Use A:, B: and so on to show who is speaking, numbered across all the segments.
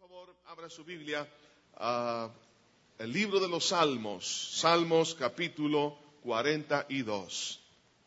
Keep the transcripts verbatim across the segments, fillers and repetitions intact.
A: favor, abra su Biblia al uh, libro de los Salmos, Salmos capítulo cuarenta y dos.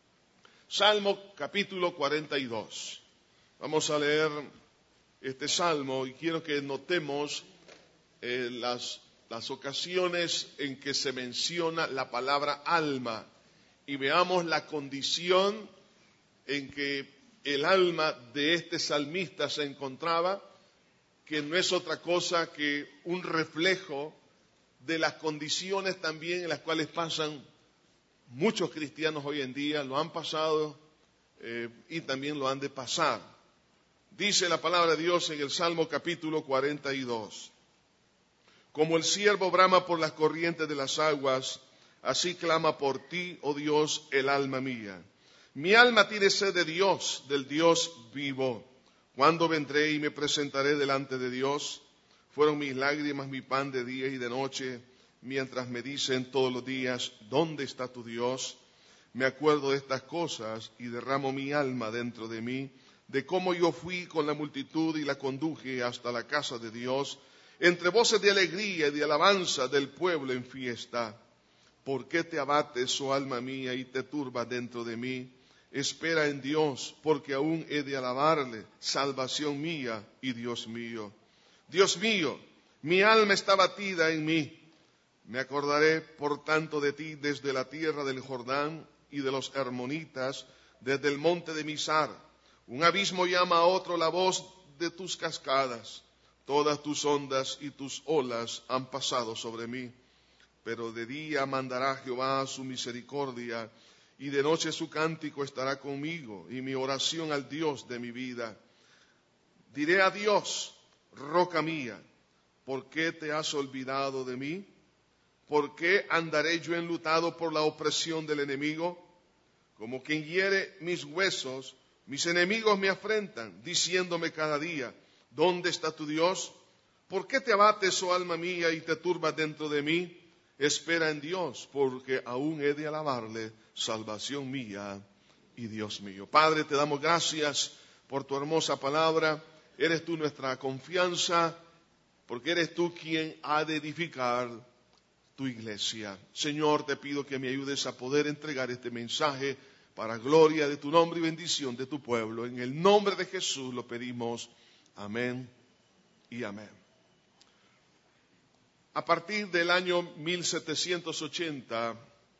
A: Salmo capítulo cuarenta y dos. Vamos a leer este salmo y quiero que notemos eh, las, las ocasiones en que se menciona la palabra alma y veamos la condición en que el alma de este salmista se encontraba, que no es otra cosa que un reflejo de las condiciones también en las cuales pasan muchos cristianos hoy en día, lo han pasado eh, y también lo han de pasar. Dice la palabra de Dios en el Salmo capítulo cuarenta y dos, como el ciervo brama por las corrientes de las aguas, así clama por ti, oh Dios, el alma mía. Mi alma tiene sed de Dios, del Dios vivo. ¿Cuándo vendré y me presentaré delante de Dios? Fueron mis lágrimas mi pan de día y de noche, mientras me dicen todos los días, ¿dónde está tu Dios? Me acuerdo de estas cosas y derramo mi alma dentro de mí, de cómo yo fui con la multitud y la conduje hasta la casa de Dios, entre voces de alegría y de alabanza del pueblo en fiesta. ¿Por qué te abates, oh alma mía, y te turbas dentro de mí? Espera en Dios, porque aún he de alabarle, salvación mía y Dios mío. Dios mío, mi alma está batida en mí. Me acordaré, por tanto, de ti desde la tierra del Jordán y de los hermonitas, desde el monte de Misar. Un abismo llama a otro la voz de tus cascadas. Todas tus ondas y tus olas han pasado sobre mí. Pero de día mandará Jehová su misericordia, y de noche su cántico estará conmigo, y mi oración al Dios de mi vida. Diré a Dios, roca mía, ¿por qué te has olvidado de mí? ¿Por qué andaré yo enlutado por la opresión del enemigo? Como quien hiere mis huesos, mis enemigos me afrentan, diciéndome cada día, ¿dónde está tu Dios? ¿Por qué te abates, oh alma mía, y te turbas dentro de mí? Espera en Dios, porque aún he de alabarle, salvación mía y Dios mío. Padre, te damos gracias por tu hermosa palabra. Eres tú nuestra confianza, porque eres tú quien ha de edificar tu iglesia. Señor, te pido que me ayudes a poder entregar este mensaje para gloria de tu nombre y bendición de tu pueblo. En el nombre de Jesús lo pedimos. Amén y amén. A partir del año mil setecientos ochenta,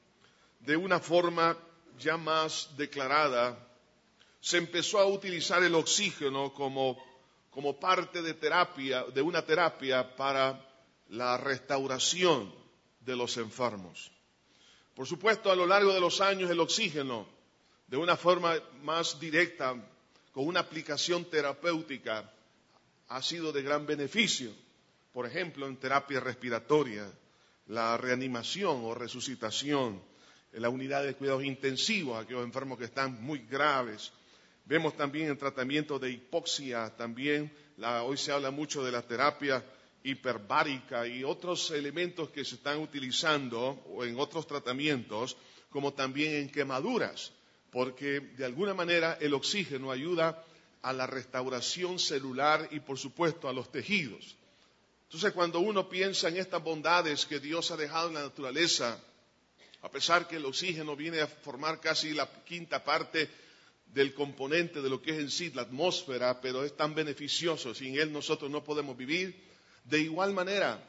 A: de una forma ya más declarada, se empezó a utilizar el oxígeno como, como parte de terapia, de una terapia para la restauración de los enfermos. Por supuesto, a lo largo de los años el oxígeno, de una forma más directa, con una aplicación terapéutica, ha sido de gran beneficio. Por ejemplo, en terapia respiratoria, la reanimación o resucitación, en la unidad de cuidados intensivos, aquellos enfermos que están muy graves. Vemos también el tratamiento de hipoxia, también la, hoy se habla mucho de la terapia hiperbárica y otros elementos que se están utilizando o en otros tratamientos, como también en quemaduras, porque de alguna manera el oxígeno ayuda a la restauración celular y por supuesto a los tejidos. Entonces, cuando uno piensa en estas bondades que Dios ha dejado en la naturaleza, a pesar que el oxígeno viene a formar casi la quinta parte del componente de lo que es en sí la atmósfera, pero es tan beneficioso, sin él nosotros no podemos vivir. De igual manera,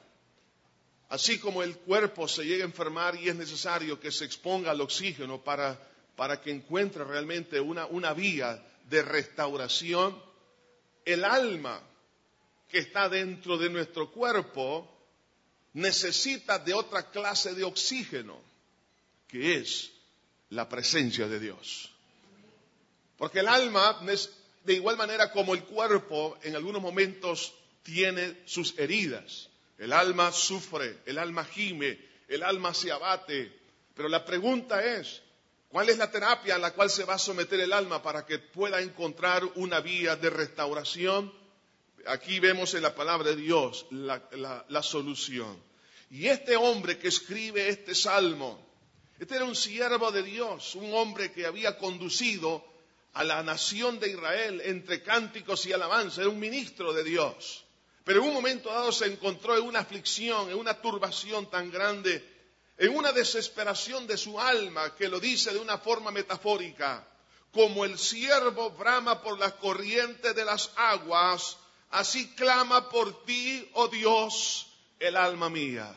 A: así como el cuerpo se llega a enfermar y es necesario que se exponga al oxígeno para, para que encuentre realmente una, una vía de restauración, el alma que está dentro de nuestro cuerpo necesita de otra clase de oxígeno, que es la presencia de Dios. Porque el alma, de igual manera como el cuerpo, en algunos momentos tiene sus heridas. El alma sufre, el alma gime, el alma se abate. Pero la pregunta es, ¿cuál es la terapia a la cual se va a someter el alma para que pueda encontrar una vía de restauración? Aquí vemos en la palabra de Dios la, la, la solución. Y este hombre que escribe este salmo, este era un siervo de Dios, un hombre que había conducido a la nación de Israel entre cánticos y alabanza, era un ministro de Dios. pero en un momento dado se encontró en una aflicción, en una turbación tan grande, en una desesperación de su alma, que lo dice de una forma metafórica: como el ciervo brama por la corriente de las aguas, así clama por ti, oh Dios, el alma mía.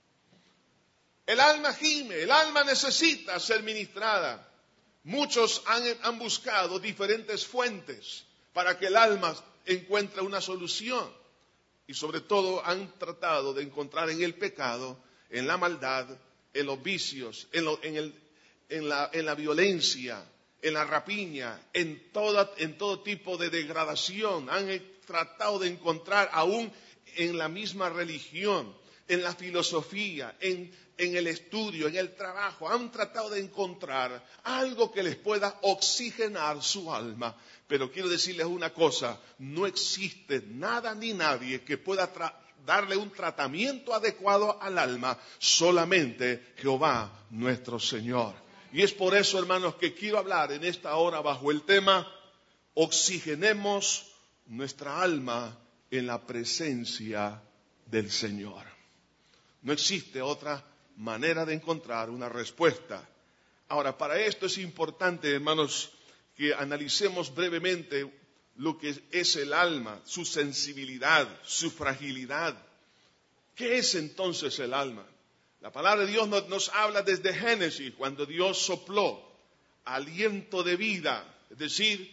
A: El alma gime, el alma necesita ser ministrada. Muchos han, han buscado diferentes fuentes para que el alma encuentre una solución. Y sobre todo han tratado de encontrar en el pecado, en la maldad, en los vicios, en, lo, en, el, en, la, en la violencia, en la rapiña, en, toda, en todo tipo de degradación. Han tratado de encontrar aún en la misma religión, en la filosofía, en, en el estudio, en el trabajo. Han tratado de encontrar algo que les pueda oxigenar su alma. Pero quiero decirles una cosa: no existe nada ni nadie que pueda tra- darle un tratamiento adecuado al alma, solamente Jehová nuestro Señor. Y es por eso, hermanos, que quiero hablar en esta hora bajo el tema: oxigenemos nuestra alma en la presencia del Señor. No existe otra manera de encontrar una respuesta. Ahora, para esto es importante, hermanos, que analicemos brevemente lo que es el alma, su sensibilidad, su fragilidad. ¿Qué es entonces el alma? La palabra de Dios nos, nos habla desde Génesis, cuando Dios sopló aliento de vida, es decir,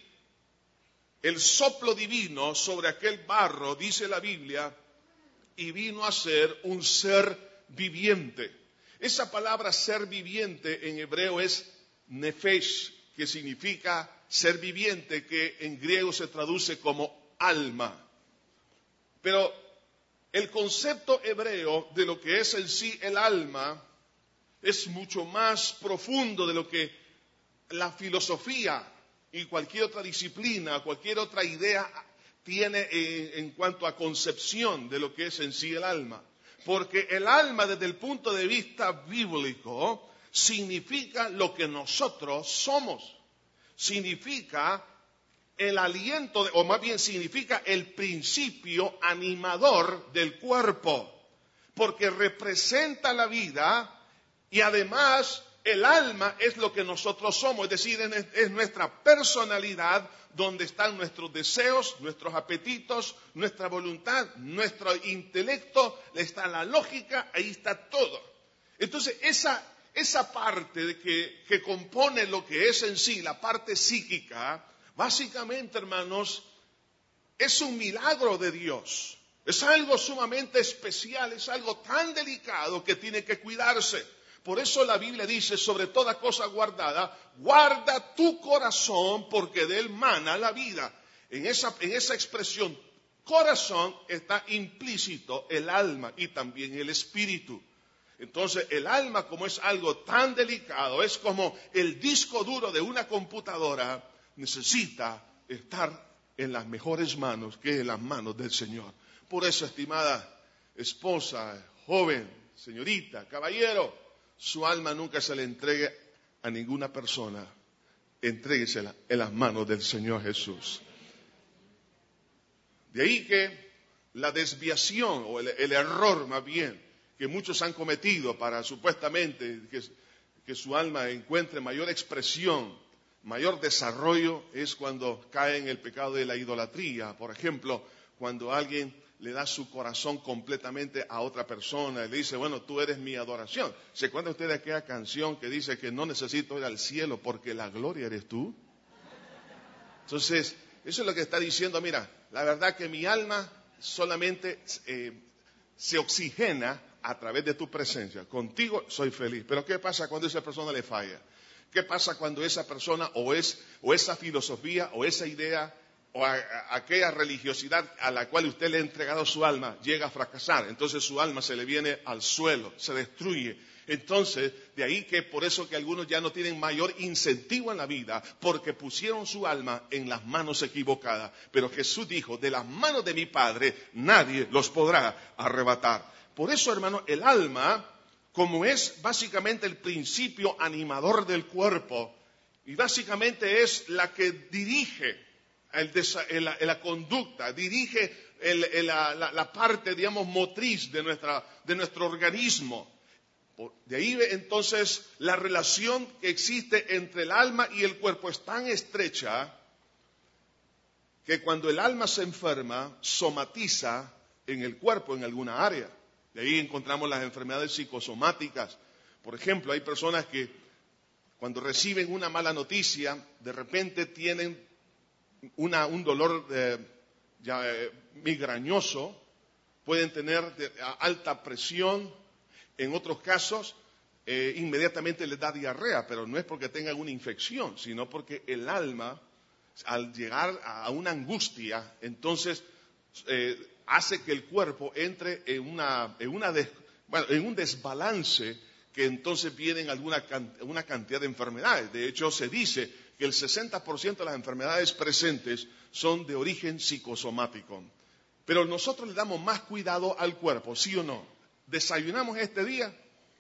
A: el soplo divino sobre aquel barro, dice la Biblia, y vino a ser un ser viviente. Esa palabra ser viviente en hebreo es nefesh, que significa ser viviente, que en griego se traduce como alma. Pero el concepto hebreo de lo que es en sí el alma es mucho más profundo de lo que la filosofía y cualquier otra disciplina, cualquier otra idea tiene en, en cuanto a concepción de lo que es en sí el alma. Porque el alma, desde el punto de vista bíblico, significa lo que nosotros somos. Significa el aliento, de, o más bien significa el principio animador del cuerpo. Porque representa la vida y además el alma es lo que nosotros somos. Es decir, es nuestra personalidad, donde están nuestros deseos, nuestros apetitos, nuestra voluntad, nuestro intelecto, está la lógica, ahí está todo. Entonces, esa, esa parte de que, que compone lo que es en sí, la parte psíquica, básicamente, hermanos, es un milagro de Dios. Es algo sumamente especial, es algo tan delicado que tiene que cuidarse. Por eso la Biblia dice: sobre toda cosa guardada, guarda tu corazón, porque de él mana la vida. En esa, en esa expresión, corazón, está implícito el alma y también el espíritu. Entonces, el alma, como es algo tan delicado, es como el disco duro de una computadora, necesita estar en las mejores manos, que en las manos del Señor. Por eso, estimada esposa, joven, señorita, caballero, su alma nunca se le entregue a ninguna persona. Entréguesela en las manos del Señor Jesús. De ahí que la desviación, o el, el error más bien, que muchos han cometido para supuestamente que, que su alma encuentre mayor expresión, mayor desarrollo, es cuando cae en el pecado de la idolatría. Por ejemplo, cuando alguien le da su corazón completamente a otra persona y le dice: bueno, tú eres mi adoración. ¿Se acuerdan ustedes de aquella canción que dice que no necesito ir al cielo porque la gloria eres tú? Entonces, eso es lo que está diciendo: mira, la verdad que mi alma solamente eh, se oxigena a través de tu presencia. Contigo soy feliz. Pero ¿qué pasa cuando esa persona le falla? ¿Qué pasa cuando esa persona o, es, o esa filosofía o esa idea o a, a aquella religiosidad a la cual usted le ha entregado su alma llega a fracasar? Entonces su alma se le viene al suelo, se destruye. Entonces, de ahí que por eso que algunos ya no tienen mayor incentivo en la vida, porque pusieron su alma en las manos equivocadas. Pero Jesús dijo: de las manos de mi Padre nadie los podrá arrebatar. Por eso, hermano, el alma, como es básicamente el principio animador del cuerpo, y básicamente es la que dirige el desa- en la, en la conducta, dirige el, el, la, la, la parte, digamos, motriz de, nuestra, de nuestro organismo. De ahí entonces la relación que existe entre el alma y el cuerpo es tan estrecha que cuando el alma se enferma, somatiza en el cuerpo, en alguna área. De ahí encontramos las enfermedades psicosomáticas. Por ejemplo, hay personas que cuando reciben una mala noticia, de repente tienen una, un dolor eh, ya, eh, migrañoso, pueden tener de, a, alta presión. En otros casos, eh, inmediatamente les da diarrea, pero no es porque tengan una infección, sino porque el alma, al llegar a una angustia, entonces eh, hace que el cuerpo entre en, una, en, una des, bueno, en un desbalance, que entonces vienen alguna una cantidad de enfermedades. De hecho, se dice que el sesenta por ciento de las enfermedades presentes son de origen psicosomático. Pero nosotros le damos más cuidado al cuerpo, ¿sí o no? ¿Desayunamos este día?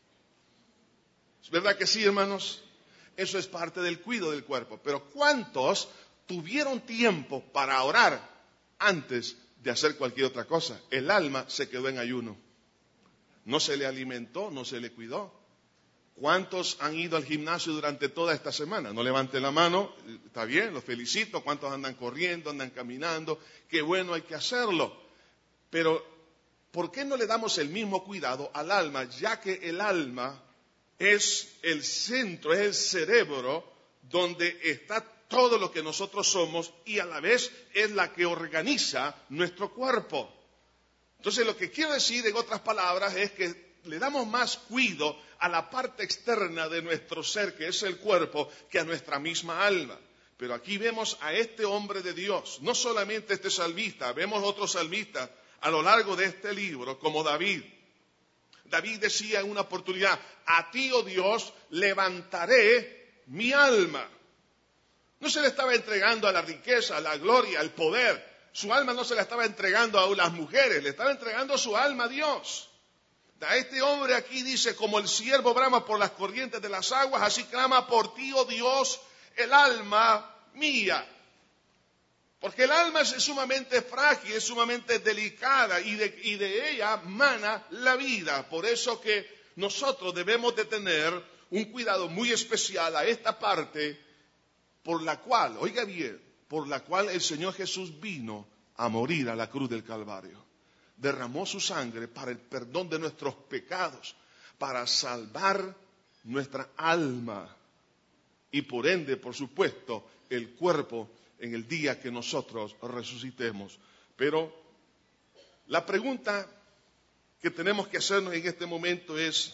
A: ¿Es verdad que sí, hermanos? Eso es parte del cuidado del cuerpo. Pero ¿cuántos tuvieron tiempo para orar antes de hacer cualquier otra cosa? El alma se quedó en ayuno. No se le alimentó, no se le cuidó. ¿Cuántos han ido al gimnasio durante toda esta semana? No levanten la mano, está bien, los felicito. ¿Cuántos andan corriendo, andan caminando? Qué bueno, hay que hacerlo. Pero, ¿por qué no le damos el mismo cuidado al alma? Ya que el alma es el centro, es el cerebro donde está todo lo que nosotros somos y a la vez es la que organiza nuestro cuerpo. Entonces, lo que quiero decir en otras palabras es que le damos más cuidado a la parte externa de nuestro ser, que es el cuerpo, que a nuestra misma alma. Pero aquí vemos a este hombre de Dios, no solamente este salmista, vemos otros salmistas a lo largo de este libro, como David. David decía en una oportunidad, a ti, oh Dios, levantaré mi alma. No se le estaba entregando a la riqueza, a la gloria, al poder. Su alma no se la estaba entregando a las mujeres, le estaba entregando su alma a Dios. A este hombre aquí dice, como el ciervo brama por las corrientes de las aguas, así clama por ti, oh Dios, el alma mía. Porque el alma es sumamente frágil, es sumamente delicada y de, y de ella mana la vida. Por eso que nosotros debemos de tener un cuidado muy especial a esta parte por la cual, oiga bien, por la cual el Señor Jesús vino a morir a la cruz del Calvario. Derramó su sangre para el perdón de nuestros pecados, para salvar nuestra alma y por ende, por supuesto, el cuerpo en el día que nosotros resucitemos. Pero la pregunta que tenemos que hacernos en este momento es,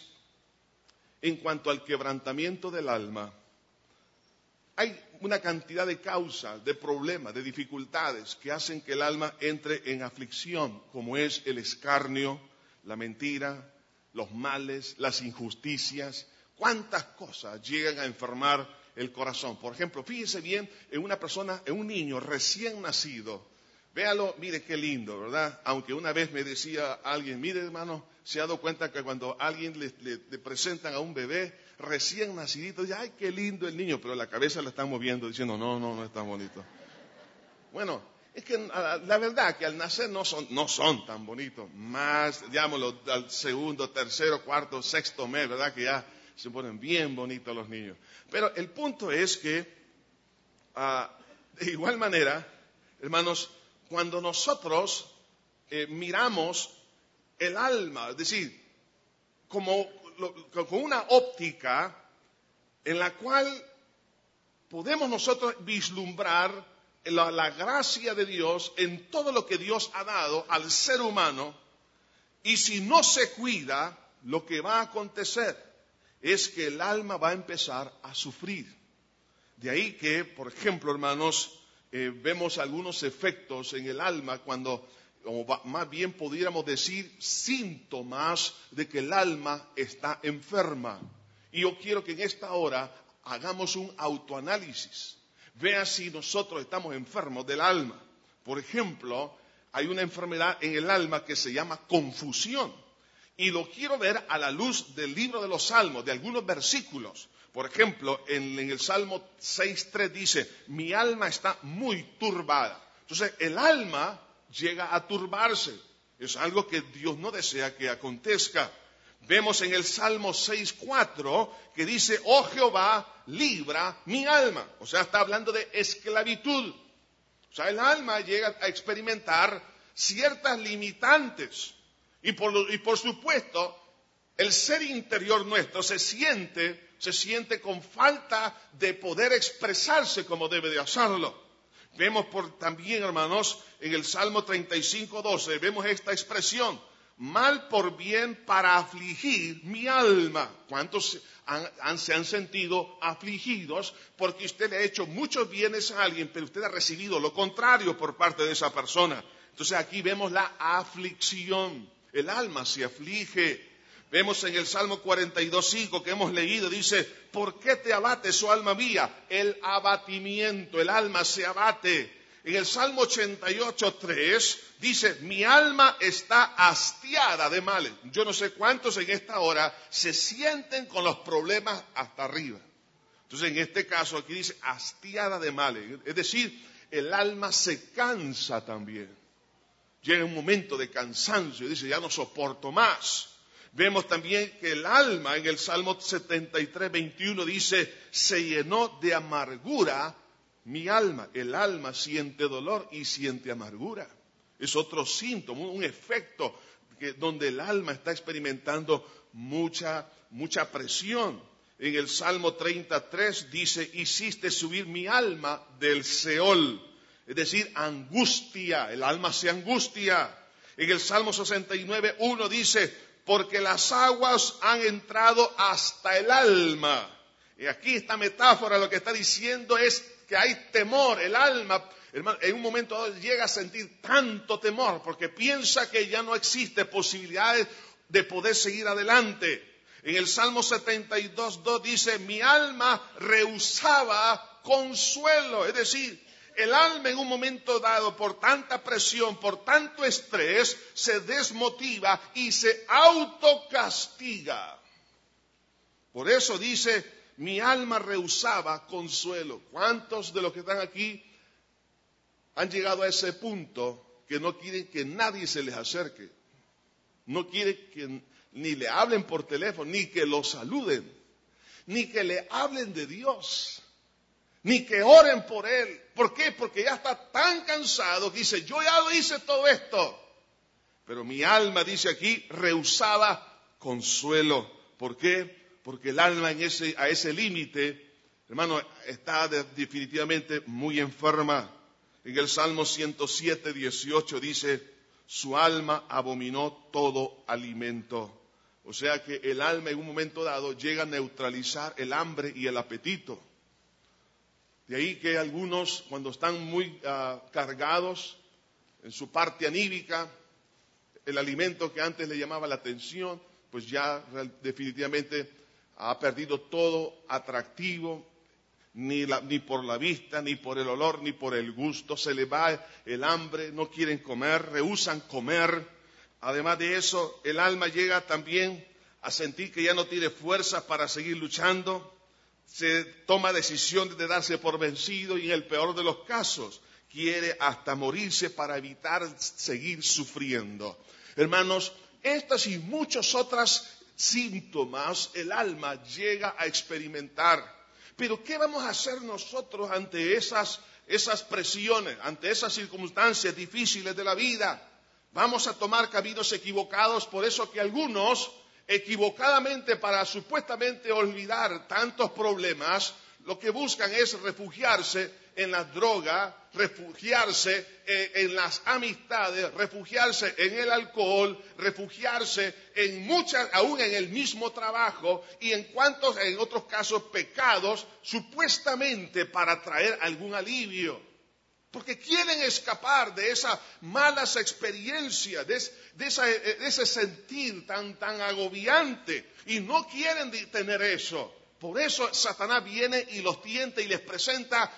A: en cuanto al quebrantamiento del alma, hay una cantidad de causas, de problemas, de dificultades que hacen que el alma entre en aflicción, como es el escarnio, la mentira, los males, las injusticias. ¿Cuántas cosas llegan a enfermar el corazón? Por ejemplo, fíjese bien en una persona, en un niño recién nacido. Véalo, mire qué lindo, ¿verdad? Aunque una vez me decía alguien, mire hermano, se ha dado cuenta que cuando a alguien le, le, le presentan a un bebé recién nacidito, dice, ay, qué lindo el niño, pero la cabeza la están moviendo diciendo, no, no, no es tan bonito. Bueno, es que la verdad que al nacer no son, no son tan bonitos, más, digámoslo, al segundo, tercero, cuarto, sexto mes, ¿verdad? Que ya se ponen bien bonitos los niños. Pero el punto es que, uh, de igual manera, hermanos, cuando nosotros eh, miramos el alma, es decir, como lo, con una óptica en la cual podemos nosotros vislumbrar la, la gracia de Dios en todo lo que Dios ha dado al ser humano, y si no se cuida, lo que va a acontecer es que el alma va a empezar a sufrir. De ahí que, por ejemplo, hermanos, eh, vemos algunos efectos en el alma cuando, o más bien pudiéramos decir, síntomas de que el alma está enferma. Y yo quiero que en esta hora hagamos un autoanálisis. Vea si nosotros estamos enfermos del alma. Por ejemplo, hay una enfermedad en el alma que se llama confusión. Y lo quiero ver a la luz del libro de los Salmos, de algunos versículos. Por ejemplo, en, en el Salmo seis tres dice, mi alma está muy turbada. Entonces, el alma llega a turbarse. Es algo que Dios no desea que acontezca. Vemos en el Salmo seis cuatro que dice, oh Jehová, libra mi alma. O sea, está hablando de esclavitud. O sea, el alma llega a experimentar ciertas limitantes. Y por, y por supuesto, el ser interior nuestro se siente, se siente con falta de poder expresarse como debe de hacerlo. Vemos por, también, hermanos, en el Salmo treinta y cinco doce, vemos esta expresión, mal por bien para afligir mi alma. ¿Cuántos han, han, se han sentido afligidos porque usted le ha hecho muchos bienes a alguien, pero usted ha recibido lo contrario por parte de esa persona? Entonces aquí vemos la aflicción. El alma se aflige. Vemos en el Salmo cuarenta y dos cinco que hemos leído, dice, ¿por qué te abates, oh alma mía? El abatimiento, el alma se abate. En el Salmo ochenta y ocho tres dice, mi alma está hastiada de males. Yo no sé cuántos en esta hora se sienten con los problemas hasta arriba. Entonces en este caso aquí dice, hastiada de males. Es decir, el alma se cansa también. Llega un momento de cansancio y dice, ya no soporto más. Vemos también que el alma en el Salmo setenta y tres veintiuno dice, se llenó de amargura mi alma. El alma siente dolor y siente amargura. Es otro síntoma, un efecto que, donde el alma está experimentando mucha, mucha presión. En el Salmo treinta y tres dice, hiciste subir mi alma del Seol. Es decir, angustia, el alma se angustia. En el Salmo sesenta y nueve uno dice, porque las aguas han entrado hasta el alma. Y aquí esta metáfora lo que está diciendo es que hay temor. El alma, hermano, en un momento dado llega a sentir tanto temor porque piensa que ya no existe posibilidades de poder seguir adelante. En el Salmo setenta y dos dos dice, mi alma rehusaba consuelo. Es decir, el alma en un momento dado, por tanta presión, por tanto estrés, se desmotiva y se autocastiga. Por eso dice, mi alma rehusaba consuelo. ¿Cuántos de los que están aquí han llegado a ese punto que no quieren que nadie se les acerque? No quieren que ni le hablen por teléfono, ni que lo saluden, ni que le hablen de Dios, ni que oren por él. ¿Por qué? Porque ya está tan cansado que dice, yo ya lo hice todo esto. Pero mi alma, dice aquí, rehusaba consuelo. ¿Por qué? Porque el alma en ese, a ese límite, hermano, está de, definitivamente muy enferma. En el Salmo ciento siete, dieciocho dice, su alma abominó todo alimento. O sea que el alma en un momento dado llega a neutralizar el hambre y el apetito. De ahí que algunos, cuando están muy uh, cargados en su parte anímica, el alimento que antes le llamaba la atención, pues ya definitivamente ha perdido todo atractivo, ni, la, ni por la vista, ni por el olor, ni por el gusto. Se le va el hambre, no quieren comer, rehúsan comer. Además de eso, el alma llega también a sentir que ya no tiene fuerzas para seguir luchando. Se toma decisiones de darse por vencido y en el peor de los casos quiere hasta morirse para evitar seguir sufriendo. Hermanos, estas y muchos otros síntomas el alma llega a experimentar. Pero ¿qué vamos a hacer nosotros ante esas, esas presiones, ante esas circunstancias difíciles de la vida? Vamos a tomar caminos equivocados, por eso que algunos equivocadamente, para supuestamente olvidar tantos problemas, lo que buscan es refugiarse en la droga, refugiarse eh, en las amistades, refugiarse en el alcohol, refugiarse en muchas, aún en el mismo trabajo y en cuantos, en otros casos, pecados, supuestamente para traer algún alivio. Porque quieren escapar de esas malas experiencias, de, de, esa, de ese sentir tan, tan agobiante. Y no quieren tener eso. Por eso Satanás viene y los tienta y les presenta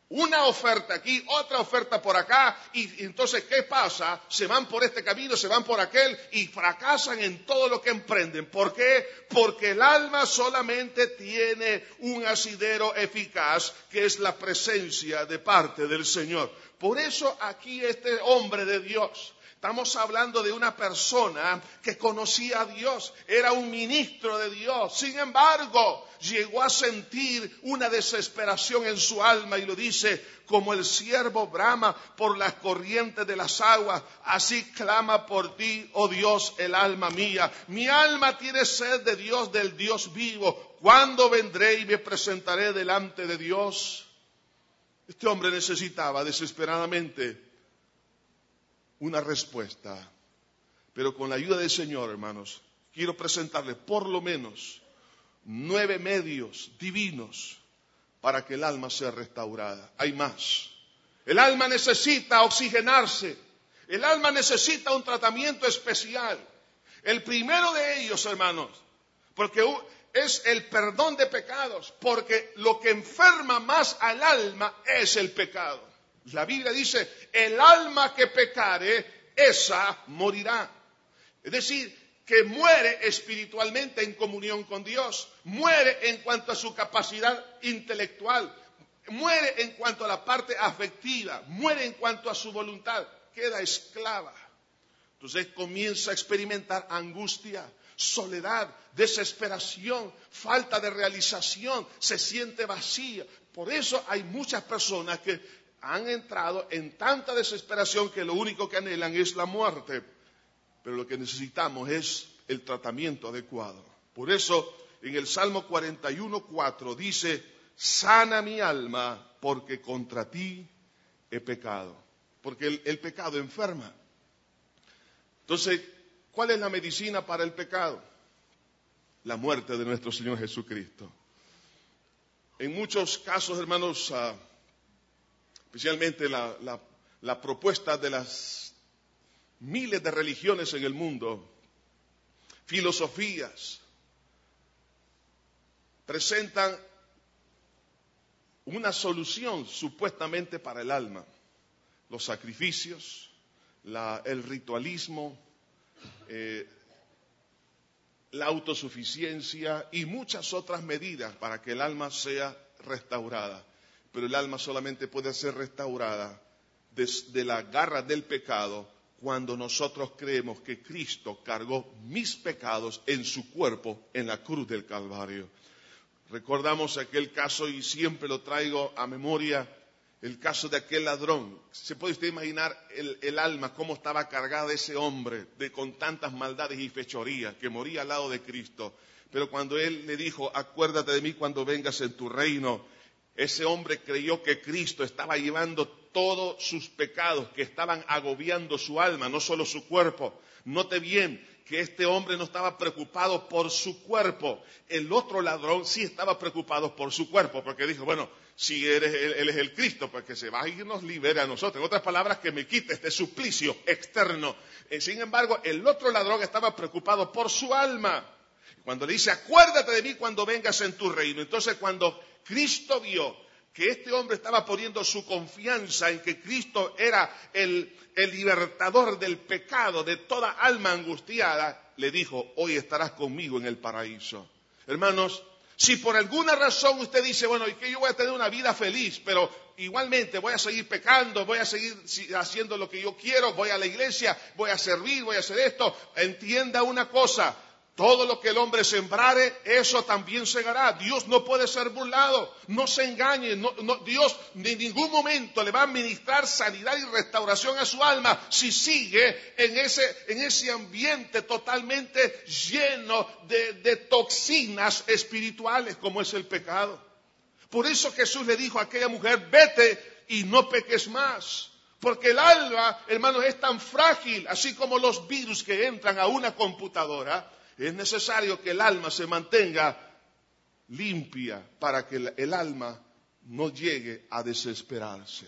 A: Una oferta aquí, otra oferta por acá, y entonces, ¿qué pasa? Se van por este camino, se van por aquel, y fracasan en todo lo que emprenden. ¿Por qué? Porque el alma solamente tiene un asidero eficaz, que es la presencia de parte del Señor. Por eso aquí este hombre de Dios, estamos hablando de una persona que conocía a Dios, era un ministro de Dios. Sin embargo, llegó a sentir una desesperación en su alma y lo dice: como el ciervo brama por las corrientes de las aguas, así clama por ti, oh Dios, el alma mía. Mi alma tiene sed de Dios, del Dios vivo. ¿Cuándo vendré y me presentaré delante de Dios? Este hombre necesitaba desesperadamente una respuesta, pero con la ayuda del Señor, hermanos, quiero presentarles por lo menos nueve medios divinos para que el alma sea restaurada. Hay más. El alma necesita oxigenarse. El alma necesita un tratamiento especial. El primero de ellos, hermanos, porque es el perdón de pecados, porque lo que enferma más al alma es el pecado. La Biblia dice: el alma que pecare, esa morirá. Es decir, que muere espiritualmente en comunión con Dios, muere en cuanto a su capacidad intelectual, muere en cuanto a la parte afectiva, muere en cuanto a su voluntad, queda esclava. Entonces comienza a experimentar angustia, soledad, desesperación, falta de realización, se siente vacía. Por eso hay muchas personas que han entrado en tanta desesperación que lo único que anhelan es la muerte. Pero lo que necesitamos es el tratamiento adecuado. Por eso en el Salmo cuarenta y uno, cuatro dice: sana mi alma porque contra ti he pecado. Porque el, el pecado enferma. Entonces, ¿cuál es la medicina para el pecado? La muerte de nuestro Señor Jesucristo. En muchos casos, hermanos, uh, especialmente la, la, la propuesta de las miles de religiones en el mundo, filosofías, presentan una solución supuestamente para el alma. Los sacrificios, la, el ritualismo, eh, la autosuficiencia y muchas otras medidas para que el alma sea restaurada. Pero el alma solamente puede ser restaurada desde la garra del pecado cuando nosotros creemos que Cristo cargó mis pecados en su cuerpo en la cruz del Calvario. Recordamos aquel caso, y siempre lo traigo a memoria, el caso de aquel ladrón. ¿Se puede usted imaginar el, el alma cómo estaba cargada de ese hombre de, con tantas maldades y fechorías, que moría al lado de Cristo? Pero cuando él le dijo: acuérdate de mí cuando vengas en tu reino, ese hombre creyó que Cristo estaba llevando todos sus pecados que estaban agobiando su alma, no solo su cuerpo. Note bien que este hombre no estaba preocupado por su cuerpo. El otro ladrón sí estaba preocupado por su cuerpo, porque dijo: bueno, si eres, él, él es el Cristo, pues que se vaya y nos libere a nosotros. En otras palabras, que me quite este suplicio externo. Eh, sin embargo, el otro ladrón estaba preocupado por su alma. Cuando le dice: acuérdate de mí cuando vengas en tu reino. Entonces, cuando Cristo vio que este hombre estaba poniendo su confianza en que Cristo era el, el libertador del pecado, de toda alma angustiada, le dijo: hoy estarás conmigo en el paraíso. Hermanos, si por alguna razón usted dice: bueno, y que yo voy a tener una vida feliz, pero igualmente voy a seguir pecando, voy a seguir haciendo lo que yo quiero, voy a la iglesia, voy a servir, voy a hacer esto, entienda una cosa: todo lo que el hombre sembrare, eso también segará. Dios no puede ser burlado. No se engañe. No, no, Dios en ningún momento le va a administrar sanidad y restauración a su alma si sigue en ese, en ese ambiente totalmente lleno de, de toxinas espirituales como es el pecado. Por eso Jesús le dijo a aquella mujer: vete y no peques más. Porque el alma, hermanos, es tan frágil, así como los virus que entran a una computadora. Es necesario que el alma se mantenga limpia para que el, el alma no llegue a desesperarse.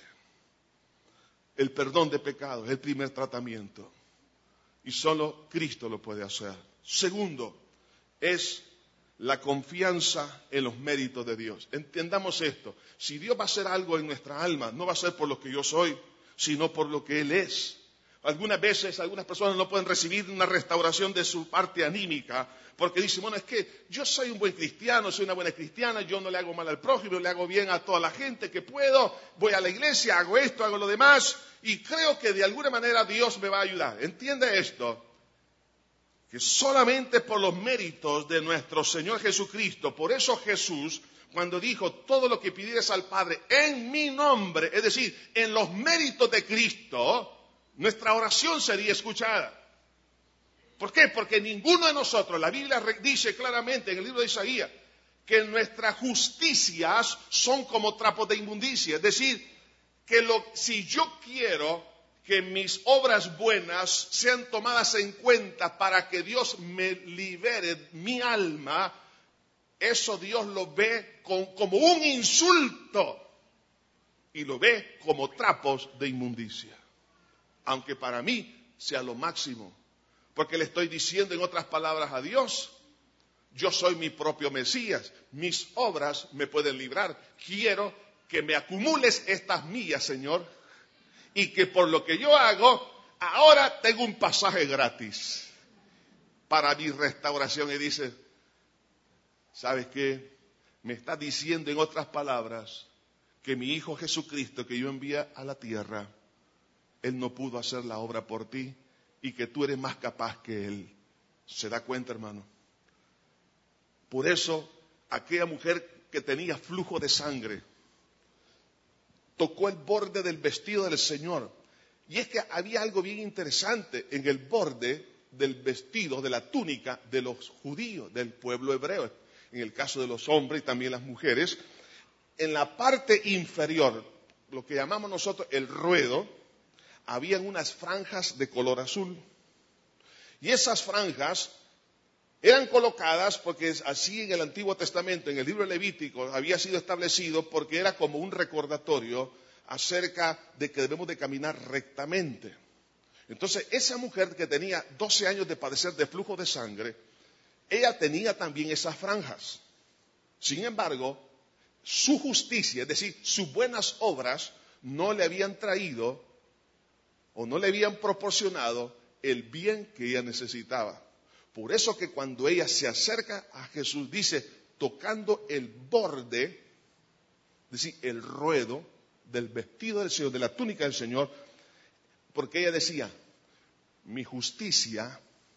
A: El perdón de pecados es el primer tratamiento y solo Cristo lo puede hacer. Segundo, es la confianza en los méritos de Dios. Entendamos esto. Si Dios va a hacer algo en nuestra alma, no va a ser por lo que yo soy, sino por lo que Él es. Algunas veces, algunas personas no pueden recibir una restauración de su parte anímica, porque dicen, bueno, es que yo soy un buen cristiano, soy una buena cristiana, yo no le hago mal al prójimo, le hago bien a toda la gente que puedo, voy a la iglesia, hago esto, hago lo demás, y creo que de alguna manera Dios me va a ayudar. ¿Entiende esto? Que solamente por los méritos de nuestro Señor Jesucristo, por eso Jesús, cuando dijo todo lo que pidieres al Padre en mi nombre, es decir, en los méritos de Cristo, nuestra oración sería escuchada. ¿Por qué? Porque ninguno de nosotros, la Biblia dice claramente en el libro de Isaías, que nuestras justicias son como trapos de inmundicia. Es decir, que lo, si yo quiero que mis obras buenas sean tomadas en cuenta para que Dios me libere mi alma, eso Dios lo ve con, como un insulto y lo ve como trapos de inmundicia. Aunque para mí sea lo máximo, porque le estoy diciendo en otras palabras a Dios, yo soy mi propio Mesías, mis obras me pueden librar, quiero que me acumules estas mías, Señor, y que por lo que yo hago, ahora tengo un pasaje gratis para mi restauración. Y dice, ¿sabes qué? Me está diciendo en otras palabras que mi Hijo Jesucristo que yo envié a la tierra, Él no pudo hacer la obra por ti y que tú eres más capaz que Él. ¿Se da cuenta, hermano? Por eso, aquella mujer que tenía flujo de sangre, tocó el borde del vestido del Señor. Y es que había algo bien interesante en el borde del vestido, de la túnica de los judíos, del pueblo hebreo. En el caso de los hombres y también las mujeres, en la parte inferior, lo que llamamos nosotros el ruedo, habían unas franjas de color azul. Y esas franjas eran colocadas porque así en el Antiguo Testamento, en el libro Levítico, había sido establecido porque era como un recordatorio acerca de que debemos de caminar rectamente. Entonces, esa mujer que tenía doce años de padecer de flujo de sangre, ella tenía también esas franjas. Sin embargo, su justicia, es decir, sus buenas obras, no le habían traído o no le habían proporcionado el bien que ella necesitaba. Por eso que cuando ella se acerca a Jesús, dice, tocando el borde, es decir, el ruedo del vestido del Señor, de la túnica del Señor, porque ella decía, mi justicia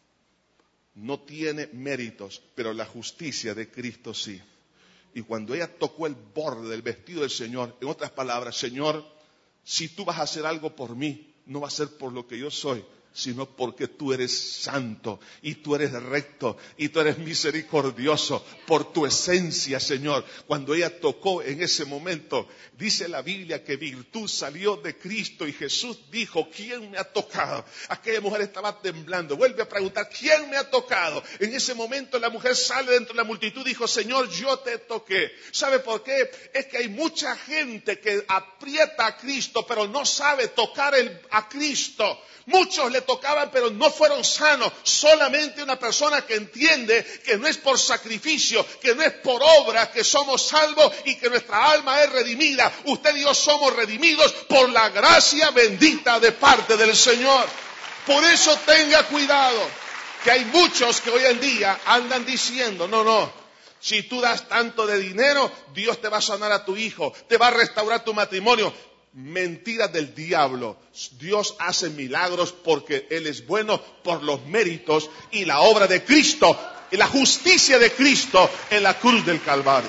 A: no tiene méritos, pero la justicia de Cristo sí. Y cuando ella tocó el borde del vestido del Señor, en otras palabras, Señor, si tú vas a hacer algo por mí, no va a ser por lo que yo soy, sino porque tú eres santo, y tú eres recto, y tú eres misericordioso, por tu esencia, Señor. Cuando ella tocó en ese momento, dice la Biblia que virtud salió de Cristo, y Jesús dijo, ¿quién me ha tocado? Aquella mujer estaba temblando, vuelve a preguntar, ¿quién me ha tocado? En ese momento la mujer sale dentro de la multitud y dijo, Señor, yo te toqué. ¿Sabe por qué? Es que hay mucha gente que aprieta a Cristo, pero no sabe tocar el, a Cristo. Muchos le tocaban, pero no fueron sanos. Solamente una persona que entiende que no es por sacrificio, que no es por obra que somos salvos y que nuestra alma es redimida. Usted y yo somos redimidos por la gracia bendita de parte del Señor. Por eso tenga cuidado, que hay muchos que hoy en día andan diciendo, no, no, si tú das tanto de dinero, Dios te va a sanar a tu hijo, te va a restaurar tu matrimonio. Mentiras del diablo. Dios hace milagros porque Él es bueno por los méritos y la obra de Cristo y la justicia de Cristo en la cruz del Calvario.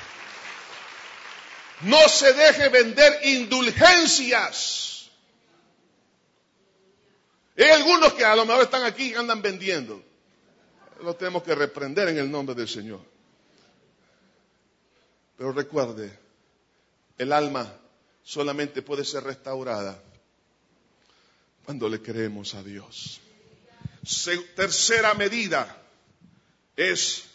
A: No se deje vender indulgencias. Hay algunos que a lo mejor están aquí y andan vendiendo. Los tenemos que reprender en el nombre del Señor. Pero recuerde, el alma solamente puede ser restaurada cuando le creemos a Dios. Se, tercera medida es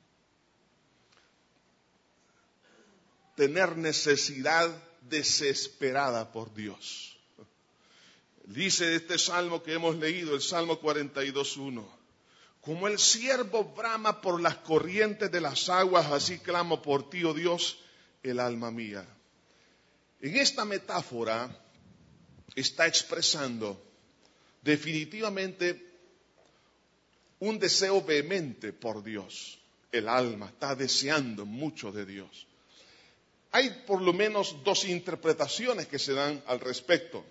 A: tener necesidad desesperada por Dios. Dice este salmo que hemos leído, el Salmo cuarenta y dos, uno. Como el ciervo brama por las corrientes de las aguas, así clamo por ti, oh Dios, el alma mía. En esta metáfora está expresando definitivamente un deseo vehemente por Dios. El alma está deseando mucho de Dios. Hay por lo menos dos interpretaciones que se dan al respecto.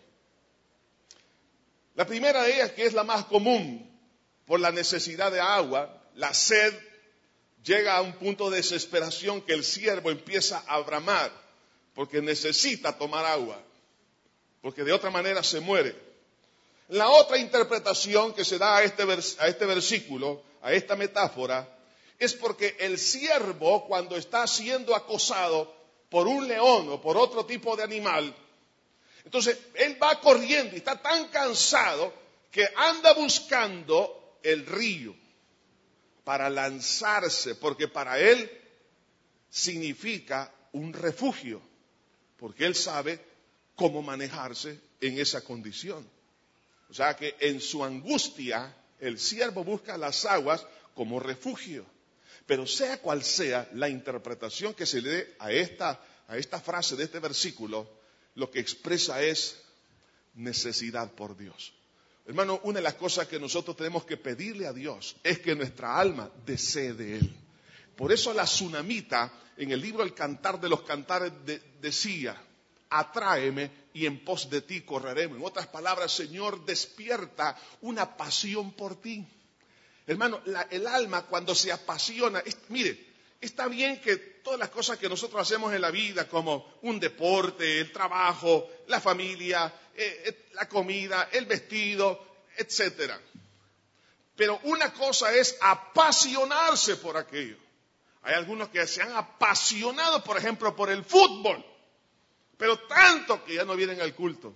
A: La primera de ellas, que es la más común, por la necesidad de agua, la sed llega a un punto de desesperación que el siervo empieza a bramar porque necesita tomar agua, porque de otra manera se muere. La otra interpretación que se da a este, vers- a este versículo, a esta metáfora, es porque el siervo, cuando está siendo acosado por un león o por otro tipo de animal, entonces él va corriendo y está tan cansado que anda buscando el río para lanzarse, porque para él significa un refugio, porque él sabe cómo manejarse en esa condición. O sea que en su angustia el siervo busca las aguas como refugio. Pero sea cual sea la interpretación que se le dé a esta, a esta frase de este versículo, lo que expresa es necesidad por Dios. Hermano, una de las cosas que nosotros tenemos que pedirle a Dios es que nuestra alma desee de Él. Por eso la tsunamita en el libro El Cantar de los Cantares de, decía, atráeme y en pos de ti correremos. En otras palabras, Señor, despierta una pasión por ti. Hermano, la, el alma cuando se apasiona, es, mire, está bien que todas las cosas que nosotros hacemos en la vida, como un deporte, el trabajo, la familia, eh, la comida, el vestido, etcétera. Pero una cosa es apasionarse por aquello. Hay algunos que se han apasionado, por ejemplo, por el fútbol, pero tanto que ya no vienen al culto.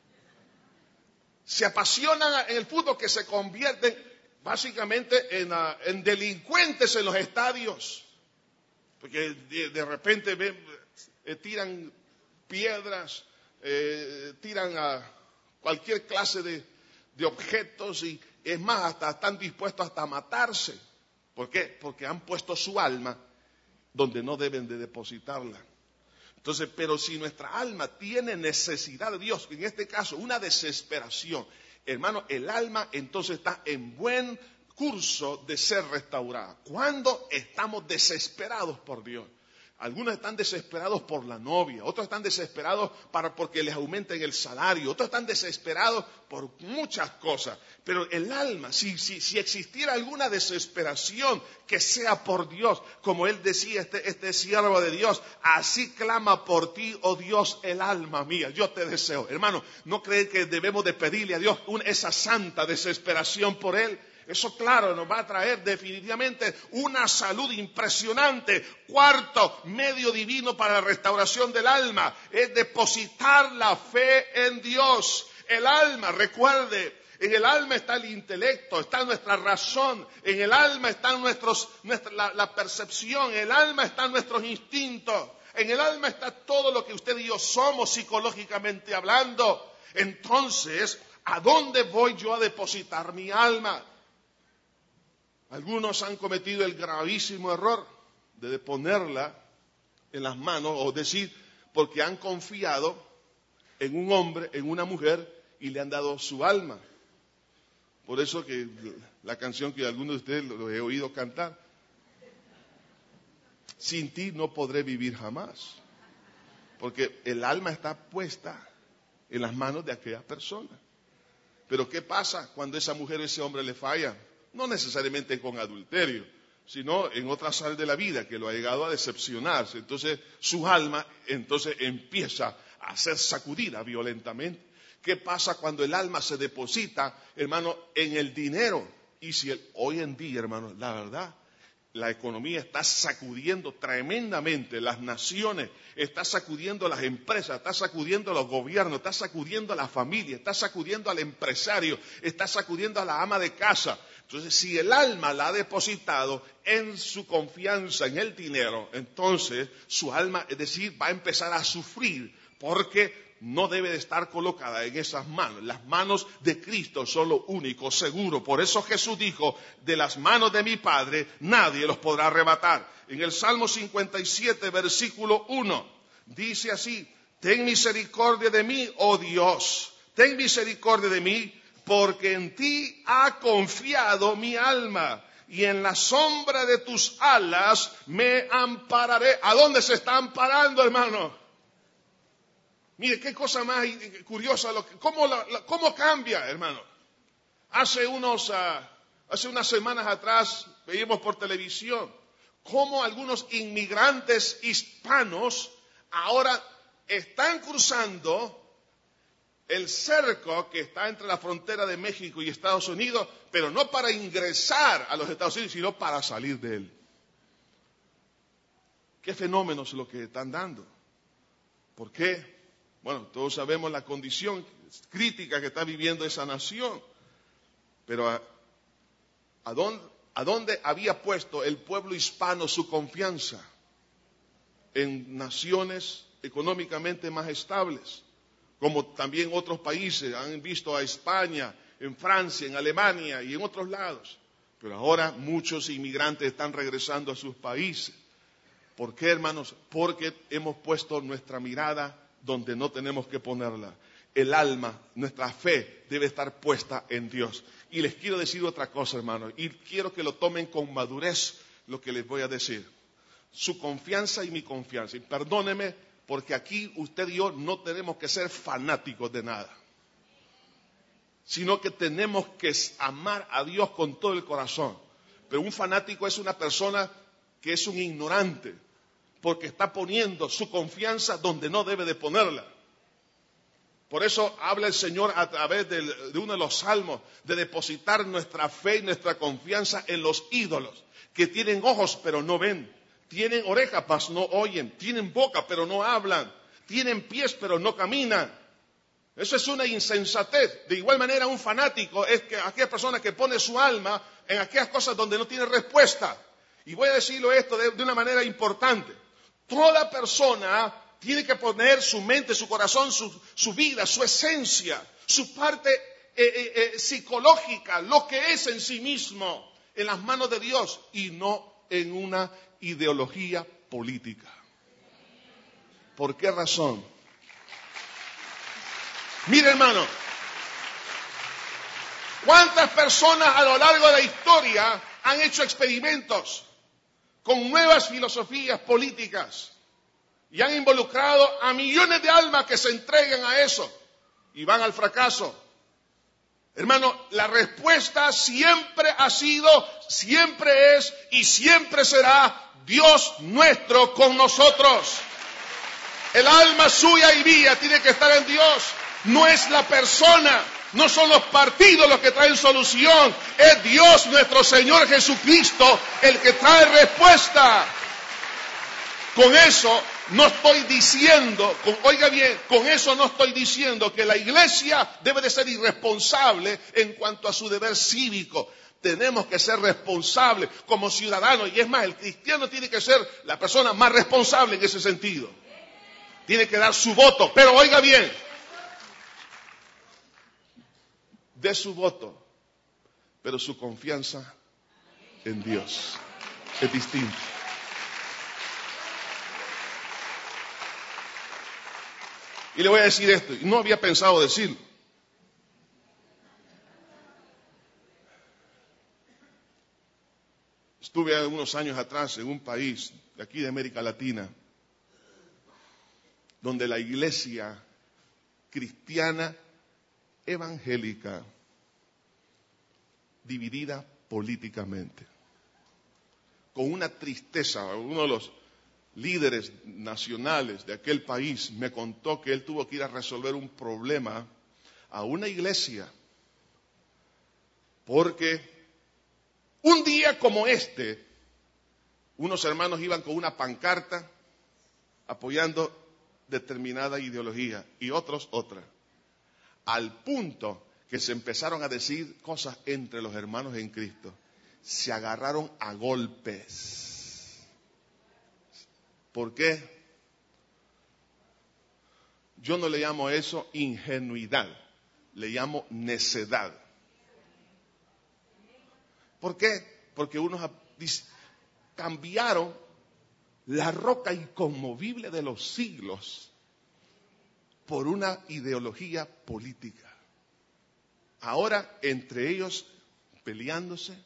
A: Se apasionan en el fútbol que se convierten básicamente en, uh, en delincuentes en los estadios. Porque de, de repente ven, eh, tiran piedras, eh, tiran a cualquier clase de, de objetos y es más, hasta están dispuestos hasta a matarse. ¿Por qué? Porque han puesto su alma donde no deben de depositarla. Entonces, pero si nuestra alma tiene necesidad de Dios, en este caso una desesperación, hermano, el alma entonces está en buen curso de ser restaurada. ¿Cuándo estamos desesperados por Dios? Algunos están desesperados por la novia, otros están desesperados para porque les aumenten el salario, otros están desesperados por muchas cosas. Pero el alma, si, si, si existiera alguna desesperación que sea por Dios, como él decía, este, este siervo de Dios, así clama por ti, oh Dios, el alma mía. Yo te deseo, hermano, ¿no creen que debemos de pedirle a Dios una, esa santa desesperación por él? Eso, claro, nos va a traer definitivamente una salud impresionante. Cuarto, medio divino para la restauración del alma, es depositar la fe en Dios. El alma, recuerde, en el alma está el intelecto, está nuestra razón, en el alma está nuestros, nuestra, la, la percepción, en el alma están nuestros instintos, en el alma está todo lo que usted y yo somos psicológicamente hablando. Entonces, ¿a dónde voy yo a depositar mi alma? Algunos han cometido el gravísimo error de ponerla en las manos, o decir, porque han confiado en un hombre, en una mujer, y le han dado su alma. Por eso que la canción que algunos de ustedes lo he oído cantar, sin ti no podré vivir jamás. Porque el alma está puesta en las manos de aquella persona. Pero ¿qué pasa cuando esa mujer o ese hombre le falla? No necesariamente con adulterio, sino en otra sal de la vida que lo ha llegado a decepcionarse. Entonces su alma entonces empieza a ser sacudida violentamente. ¿Qué pasa cuando el alma se deposita, hermano, en el dinero? Y si el, hoy en día, hermano, la verdad, la economía está sacudiendo tremendamente las naciones, está sacudiendo las empresas, está sacudiendo los gobiernos, está sacudiendo a la familia, está sacudiendo al empresario, está sacudiendo a la ama de casa. Entonces, si el alma la ha depositado en su confianza en el dinero, entonces su alma, es decir, va a empezar a sufrir porque no debe de estar colocada en esas manos. Las manos de Cristo son lo único seguro. Por eso Jesús dijo, de las manos de mi Padre nadie los podrá arrebatar. En el Salmo cincuenta y siete, versículo uno, dice así: ten misericordia de mí, oh Dios, ten misericordia de mí, porque en ti ha confiado mi alma, y en la sombra de tus alas me ampararé. ¿A dónde se está amparando, hermano? Mire, qué cosa más curiosa, lo que, cómo, la, la, cómo cambia, hermano. Hace, unos, uh, hace unas semanas atrás veíamos por televisión cómo algunos inmigrantes hispanos ahora están cruzando el cerco que está entre la frontera de México y Estados Unidos, pero no para ingresar a los Estados Unidos, sino para salir de él. ¿Qué fenómenos lo que están dando? ¿Por qué? Bueno, todos sabemos la condición crítica que está viviendo esa nación, pero ¿a, a, dónde, a dónde había puesto el pueblo hispano su confianza? En naciones económicamente más estables, como también otros países han visto a España, en Francia, en Alemania y en otros lados. Pero ahora muchos inmigrantes están regresando a sus países. ¿Por qué, hermanos? Porque hemos puesto nuestra mirada donde no tenemos que ponerla. El alma, nuestra fe debe estar puesta en Dios. Y les quiero decir otra cosa, hermanos, y quiero que lo tomen con madurez lo que les voy a decir. Su confianza y mi confianza. Y perdóneme, porque aquí usted y yo no tenemos que ser fanáticos de nada, sino que tenemos que amar a Dios con todo el corazón. Pero un fanático es una persona que es un ignorante, porque está poniendo su confianza donde no debe de ponerla. Por eso habla el Señor a través de, de uno de los salmos, de depositar nuestra fe y nuestra confianza en los ídolos, que tienen ojos pero no ven. Tienen orejas, mas no oyen. Tienen boca, pero no hablan. Tienen pies, pero no caminan. Eso es una insensatez. De igual manera, un fanático es que aquella persona que pone su alma en aquellas cosas donde no tiene respuesta. Y voy a decirlo esto de, de una manera importante. Toda persona tiene que poner su mente, su corazón, su, su vida, su esencia, su parte eh, eh, eh, psicológica, lo que es en sí mismo, en las manos de Dios y no en una ideología política. ¿Por qué razón? Mire, hermano, ¿cuántas personas a lo largo de la historia han hecho experimentos con nuevas filosofías políticas y han involucrado a millones de almas que se entregan a eso y van al fracaso? Hermano, la respuesta siempre ha sido, siempre es y siempre será Dios nuestro con nosotros. El alma suya y mía tiene que estar en Dios. No es la persona, no son los partidos los que traen solución. Es Dios nuestro Señor Jesucristo el que trae respuesta. Con eso no estoy diciendo, con, oiga bien, con eso no estoy diciendo que la iglesia debe de ser irresponsable en cuanto a su deber cívico. Tenemos que ser responsables como ciudadanos. Y es más, el cristiano tiene que ser la persona más responsable en ese sentido. Tiene que dar su voto. Pero oiga bien, dé su voto, pero su confianza en Dios es distinta. Y le voy a decir esto, y no había pensado decirlo. Estuve unos años atrás en un país de aquí de América Latina, donde la iglesia cristiana evangélica, dividida políticamente, con una tristeza. Uno de los líderes nacionales de aquel país me contó que él tuvo que ir a resolver un problema a una iglesia, porque un día como este, unos hermanos iban con una pancarta apoyando determinada ideología y otros otra, al punto que se empezaron a decir cosas entre los hermanos en Cristo. Se agarraron a golpes. ¿Por qué? Yo no le llamo eso ingenuidad, le llamo necedad. ¿Por qué? Porque unos cambiaron la roca inconmovible de los siglos por una ideología política. Ahora, entre ellos peleándose.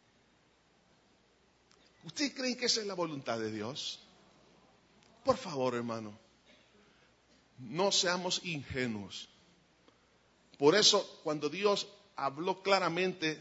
A: ¿Ustedes creen que esa es la voluntad de Dios? Por favor, hermano, no seamos ingenuos. Por eso, cuando Dios habló claramente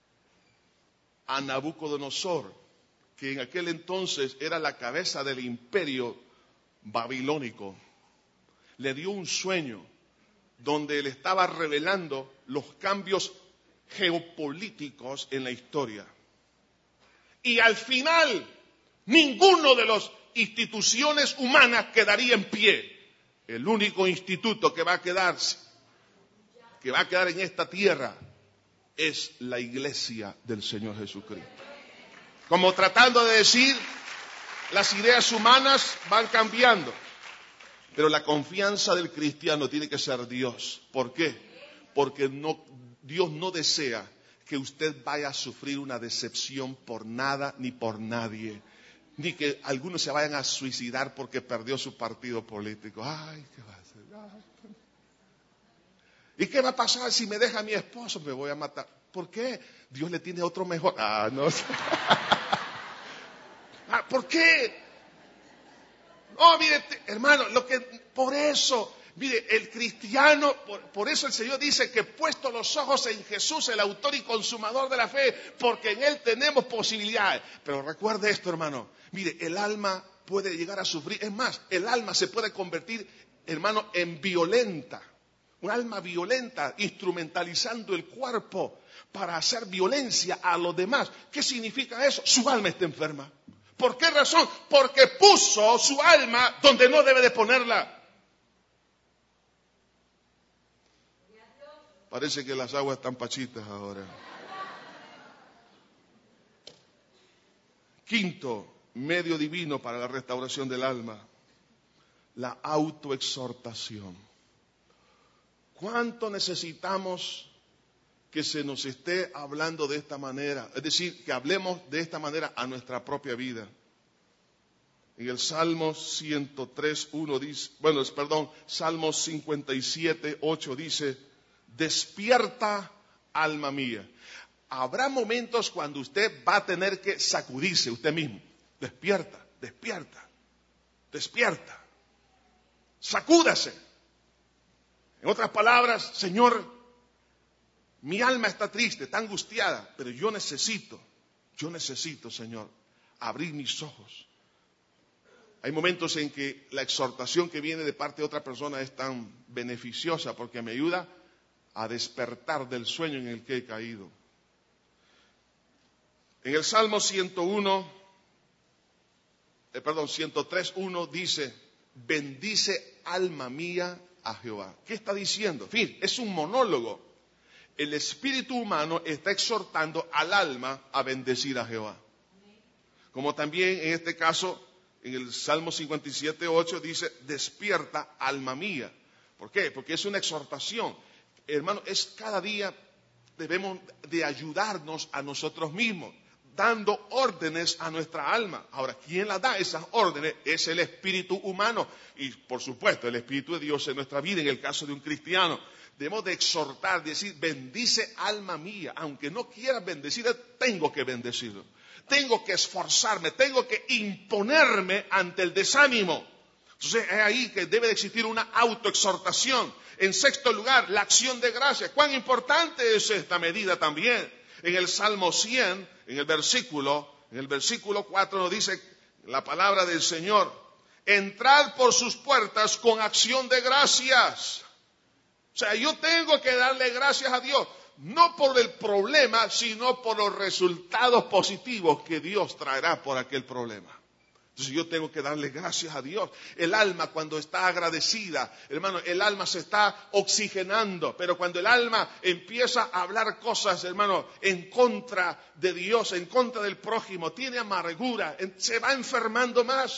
A: a Nabucodonosor, que en aquel entonces era la cabeza del imperio babilónico, le dio un sueño donde le estaba revelando los cambios geopolíticos en la historia. Y al final, ninguno de las instituciones humanas quedaría en pie. El único instituto que va a quedarse, que va a quedar en esta tierra, es la iglesia del Señor Jesucristo. Como tratando de decir, las ideas humanas van cambiando, pero la confianza del cristiano tiene que ser Dios. ¿Por qué? Porque no, Dios no desea que usted vaya a sufrir una decepción por nada ni por nadie, ni que algunos se vayan a suicidar porque perdió su partido político. Ay, ¿qué va a hacer? Ay. ¿Y qué va a pasar si me deja a mi esposo? Me voy a matar. ¿Por qué? Dios le tiene otro mejor. Ah, no sé. Ah, ¿por qué? Oh, mire, hermano, lo que por eso, mire, el cristiano, por, por eso el Señor dice que puesto los ojos en Jesús, el autor y consumador de la fe, porque en Él tenemos posibilidades. Pero recuerde esto, hermano, mire, el alma puede llegar a sufrir. Es más, el alma se puede convertir, hermano, en violenta. Un alma violenta, instrumentalizando el cuerpo para hacer violencia a los demás. ¿Qué significa eso? Su alma está enferma. ¿Por qué razón? Porque puso su alma donde no debe de ponerla. Parece que las aguas están pachitas ahora. Quinto medio divino para la restauración del alma: la autoexhortación. ¿Cuánto necesitamos que se nos esté hablando de esta manera? Es decir, que hablemos de esta manera a nuestra propia vida. En el Salmo ciento tres, uno dice, bueno, perdón, Salmo cincuenta y siete, ocho dice: despierta, alma mía. Habrá momentos cuando usted va a tener que sacudirse usted mismo. Despierta, despierta, despierta. Sacúdase. En otras palabras, Señor, mi alma está triste, está angustiada, pero yo necesito, yo necesito, Señor, abrir mis ojos. Hay momentos en que la exhortación que viene de parte de otra persona es tan beneficiosa porque me ayuda a despertar del sueño en el que he caído. En el Salmo ciento uno, eh, perdón, ciento tres, uno dice: bendice, alma mía, a Jehová. ¿Qué está diciendo? En fin, es un monólogo. El espíritu humano está exhortando al alma a bendecir a Jehová. Como también en este caso, en el Salmo cincuenta y siete, ocho dice: despierta, alma mía. ¿Por qué? Porque es una exhortación. Hermano, es cada día debemos de ayudarnos a nosotros mismos, dando órdenes a nuestra alma. Ahora, ¿quién la da esas órdenes? Es el espíritu humano. Y, por supuesto, el espíritu de Dios en nuestra vida, en el caso de un cristiano. Debemos de exhortar, decir: bendice, alma mía. Aunque no quieras bendecirlo, tengo que bendecirlo. Tengo que esforzarme, tengo que imponerme ante el desánimo. Entonces, es ahí que debe de existir una autoexhortación. En sexto lugar, la acción de gracias. ¿Cuán importante es esta medida también? En el Salmo cien, en el versículo, en el versículo cuatro nos dice la palabra del Señor: entrad por sus puertas con acción de gracias. O sea, yo tengo que darle gracias a Dios, no por el problema, sino por los resultados positivos que Dios traerá por aquel problema. Entonces yo tengo que darle gracias a Dios. El alma, cuando está agradecida, hermano, el alma se está oxigenando. Pero cuando el alma empieza a hablar cosas, hermano, en contra de Dios, en contra del prójimo, tiene amargura, se va enfermando más.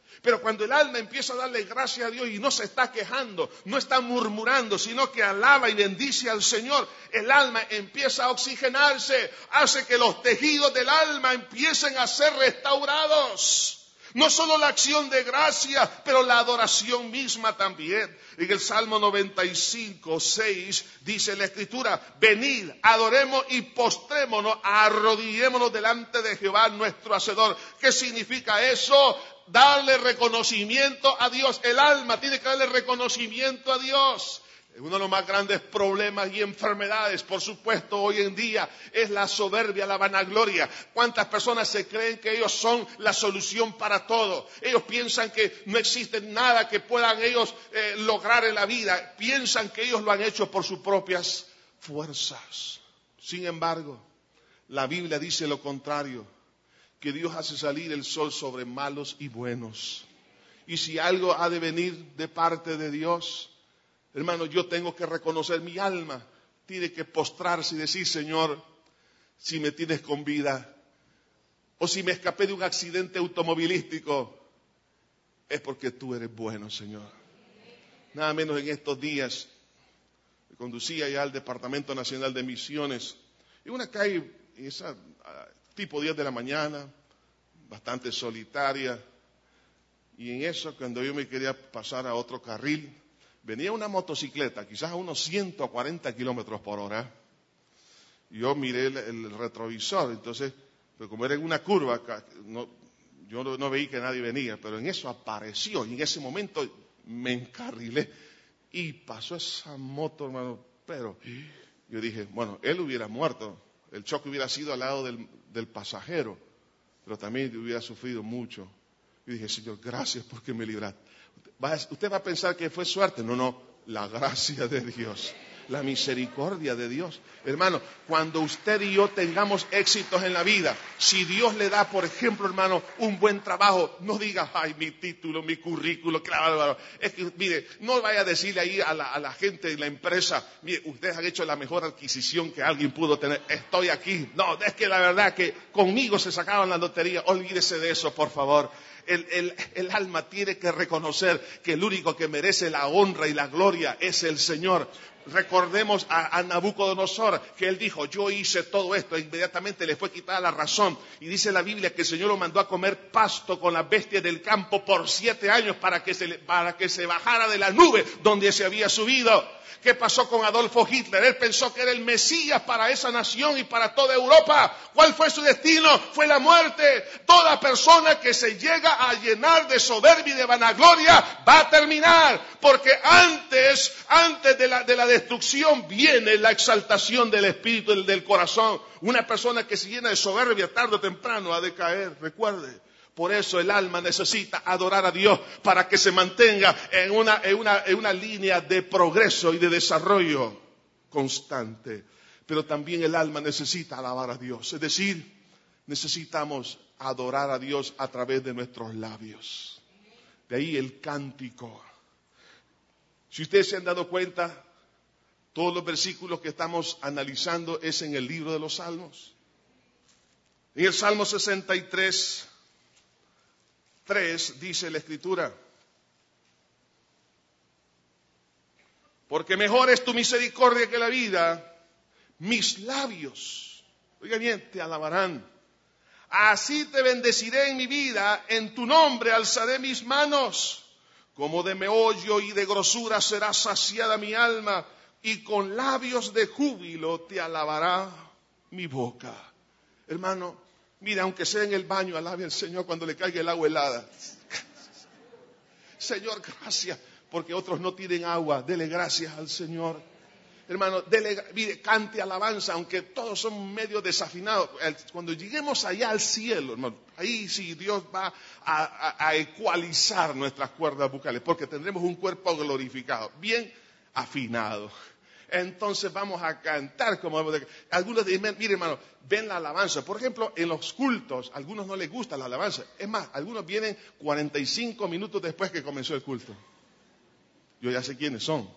A: Pero cuando el alma empieza a darle gracias a Dios y no se está quejando, no está murmurando, sino que alaba y bendice al Señor, el alma empieza a oxigenarse, hace que los tejidos del alma empiecen a ser restaurados. No solo la acción de gracia, pero la adoración misma también. En el Salmo noventa y cinco, seis dice la Escritura: venid, adoremos y postrémonos, arrodillémonos delante de Jehová nuestro Hacedor. ¿Qué significa eso? Darle reconocimiento a Dios. El alma tiene que darle reconocimiento a Dios. Uno de los más grandes problemas y enfermedades, por supuesto, hoy en día es la soberbia, la vanagloria. ¿Cuántas personas se creen que ellos son la solución para todo? Ellos piensan que no existe nada que puedan ellos eh, lograr en la vida. Piensan que ellos lo han hecho por sus propias fuerzas. Sin embargo, la Biblia dice lo contrario, que Dios hace salir el sol sobre malos y buenos. Y si algo ha de venir de parte de Dios, hermano, yo tengo que reconocer, mi alma tiene que postrarse y decir: Señor, si me tienes con vida, o si me escapé de un accidente automovilístico, es porque tú eres bueno, Señor. Nada menos en estos días, me conducía ya al Departamento Nacional de Misiones, en una calle, en esa, tipo diez de la mañana, bastante solitaria, y en eso, cuando yo me quería pasar a otro carril, venía una motocicleta, quizás a unos ciento cuarenta kilómetros por hora. Yo miré el, el retrovisor, entonces, pero como era en una curva, no, yo no, no veí que nadie venía, pero en eso apareció, y en ese momento me encarrilé, y pasó esa moto, hermano, pero yo dije, bueno, él hubiera muerto, el choque hubiera sido al lado del, del pasajero, pero también hubiera sufrido mucho. Yo dije: Señor, gracias porque me libraste. Usted va a pensar que fue suerte. No, no, la gracia de Dios, la misericordia de Dios. Hermano, cuando usted y yo tengamos éxitos en la vida, si Dios le da, por ejemplo, hermano, un buen trabajo, no diga: ay, mi título, mi currículo, claro, es que, mire, no vaya a decirle ahí a la, a la gente de la empresa: mire, ustedes han hecho la mejor adquisición que alguien pudo tener, estoy aquí. No, es que la verdad que conmigo se sacaban la lotería. Olvídese de eso, por favor. El, el, el alma tiene que reconocer que el único que merece la honra y la gloria es el Señor. Recordemos a, a Nabucodonosor, que él dijo: yo hice todo esto, e inmediatamente le fue quitada la razón. Y dice la Biblia que el Señor lo mandó a comer pasto con las bestias del campo por siete años para que se, para que se bajara de la nube donde se había subido. ¿Qué pasó con Adolfo Hitler? Él pensó que era el Mesías para esa nación y para toda Europa. ¿Cuál fue su destino? Fue la muerte. Toda persona que se llega a llenar de soberbia y de vanagloria va a terminar. Porque antes, antes de la, de la destrucción viene la exaltación del espíritu, del, del corazón. Una persona que se llena de soberbia tarde o temprano ha de caer, recuerde. Por eso el alma necesita adorar a Dios para que se mantenga en una, en una, en una línea de progreso y de desarrollo constante. Pero también el alma necesita alabar a Dios. Es decir, necesitamos adorar a Dios a través de nuestros labios. De ahí el cántico. Si ustedes se han dado cuenta, todos los versículos que estamos analizando es en el libro de los Salmos. En el Salmo sesenta y tres... tres dice la Escritura: porque mejor es tu misericordia que la vida, mis labios, oiga bien, te alabarán. Así te bendeciré en mi vida, en tu nombre alzaré mis manos. Como de meollo y de grosura será saciada mi alma, y con labios de júbilo te alabará mi boca. Hermano, mira, aunque sea en el baño, alabe al Señor cuando le caiga el agua helada. Señor, gracias, porque otros no tienen agua. Dele gracias al Señor. Hermano, dele, mire, cante alabanza, aunque todos son medio desafinados. Cuando lleguemos allá al cielo, hermano, ahí sí Dios va a, a, a ecualizar nuestras cuerdas vocales, porque tendremos un cuerpo glorificado, bien afinado. Entonces vamos a cantar como algunos dicen: mire, hermano, ven la alabanza. Por ejemplo, en los cultos, a algunos no les gusta la alabanza. Es más, algunos vienen cuarenta y cinco minutos después que comenzó el culto. Yo ya sé quiénes son.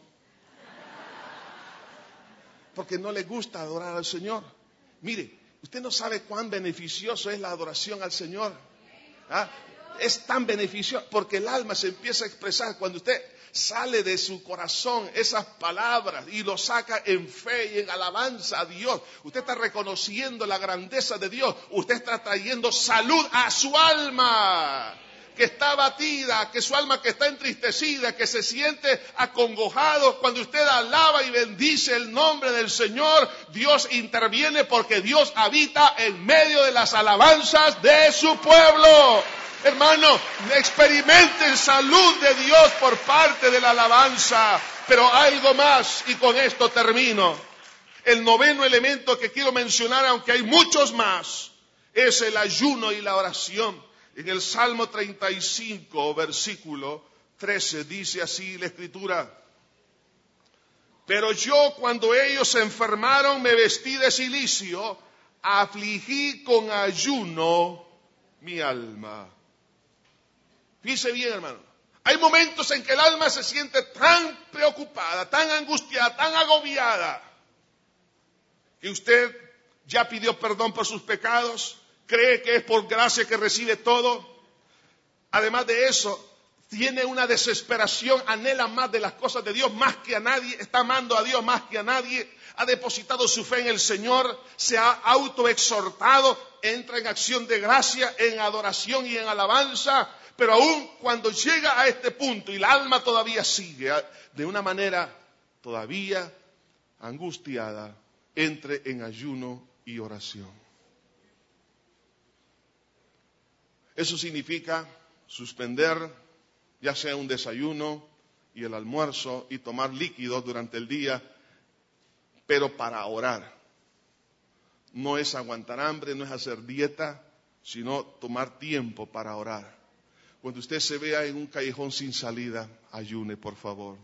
A: Porque no les gusta adorar al Señor. Mire, usted no sabe cuán beneficioso es la adoración al Señor. ¿Ah? es tan beneficioso porque el alma se empieza a expresar cuando usted sale de su corazón esas palabras y lo saca en fe y en alabanza a Dios. Usted está reconociendo la grandeza de Dios. Usted está trayendo salud a su alma, que está abatida, que su alma que está entristecida, que se siente acongojado. Cuando usted alaba y bendice el nombre del Señor, Dios interviene porque Dios habita en medio de las alabanzas de su pueblo. Hermano, experimenten salud de Dios por parte de la alabanza. Pero algo más, y con esto termino. El noveno elemento que quiero mencionar, aunque hay muchos más, es el ayuno y la oración. En el Salmo treinta y cinco, versículo trece, dice así la Escritura: pero yo, cuando ellos se enfermaron, me vestí de cilicio, afligí con ayuno mi alma. Fíjese bien, hermano. Hay momentos en que el alma se siente tan preocupada, tan angustiada, tan agobiada, que usted ya pidió perdón por sus pecados, cree que es por gracia que recibe todo. Además de eso, tiene una desesperación, anhela más de las cosas de Dios, más que a nadie, está amando a Dios más que a nadie, ha depositado su fe en el Señor, se ha autoexhortado, entra en acción de gracia, en adoración y en alabanza. Pero aún cuando llega a este punto y la alma todavía sigue de una manera todavía angustiada, entre en ayuno y oración. Eso significa suspender ya sea un desayuno y el almuerzo y tomar líquidos durante el día, pero para orar. No es aguantar hambre, no es hacer dieta, sino tomar tiempo para orar. Cuando usted se vea en un callejón sin salida, ayune, por favor.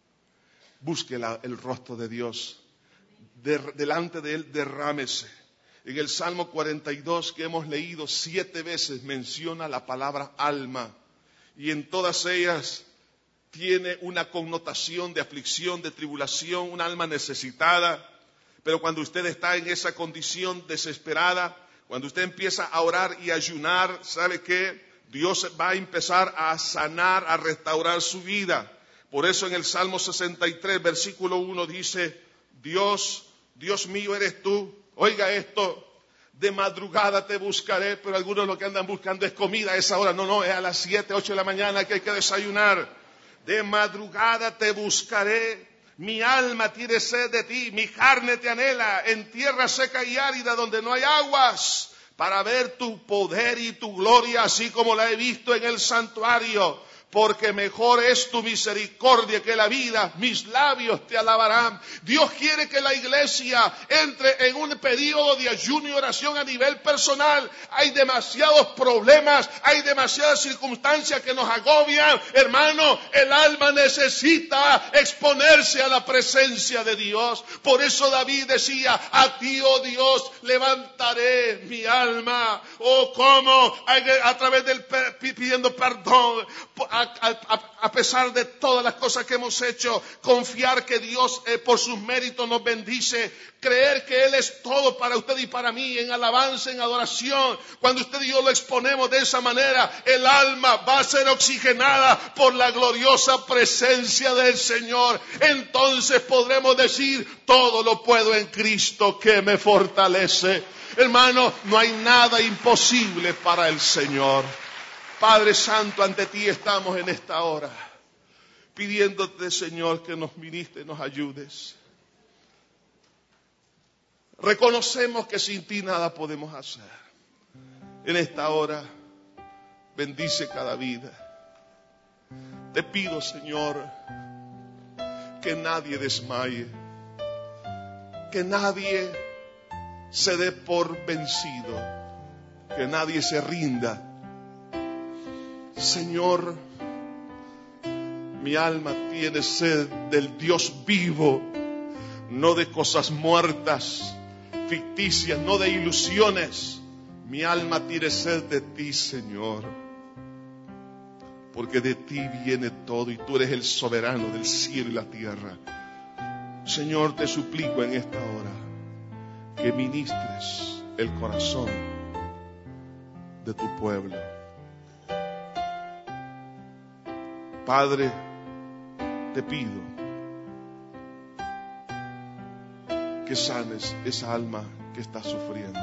A: Busque la, el rostro de Dios. De, delante de Él, derrámese. En el Salmo cuarenta y dos que hemos leído, siete veces menciona la palabra alma. Y en todas ellas tiene una connotación de aflicción, de tribulación, un alma necesitada. Pero cuando usted está en esa condición desesperada, cuando usted empieza a orar y ayunar, ¿sabe qué? Dios va a empezar a sanar, a restaurar su vida. Por eso en el Salmo sesenta y tres, versículo uno dice: Dios, Dios mío eres tú. Oiga esto, de madrugada te buscaré, pero algunos lo que andan buscando es comida a esa hora. No, no, es a las siete, ocho de la mañana que hay que desayunar. De madrugada te buscaré, mi alma tiene sed de ti, mi carne te anhela en tierra seca y árida donde no hay aguas, para ver tu poder y tu gloria, así como la he visto en el santuario. Porque mejor es tu misericordia que la vida, mis labios te alabarán. Dios quiere que la iglesia entre en un periodo de ayuno y oración a nivel personal. Hay demasiados problemas, hay demasiadas circunstancias que nos agobian. Hermano, el alma necesita exponerse a la presencia de Dios. Por eso David decía: a ti, oh Dios, levantaré mi alma. Oh, cómo a, a través del pidiendo perdón. A, a, a pesar de todas las cosas que hemos hecho, confiar que Dios eh, por sus méritos nos bendice, creer que Él es todo para usted y para mí, en alabanza, en adoración. Cuando usted y yo lo exponemos de esa manera, el alma va a ser oxigenada por la gloriosa presencia del Señor. Entonces podremos decir: todo lo puedo en Cristo que me fortalece. Hermano, no hay nada imposible para el Señor. Padre Santo, ante ti estamos en esta hora, pidiéndote, Señor, que nos ministres, nos ayudes. Reconocemos que sin ti nada podemos hacer. En esta hora, bendice cada vida. Te pido, Señor, que nadie desmaye, que nadie se dé por vencido, que nadie se rinda. Señor, mi alma tiene sed del Dios vivo, no de cosas muertas, ficticias, no de ilusiones. Mi alma tiene sed de ti, Señor, porque de ti viene todo y tú eres el soberano del cielo y la tierra. Señor, te suplico en esta hora que ministres el corazón de tu pueblo. Padre, te pido que sanes esa alma que está sufriendo.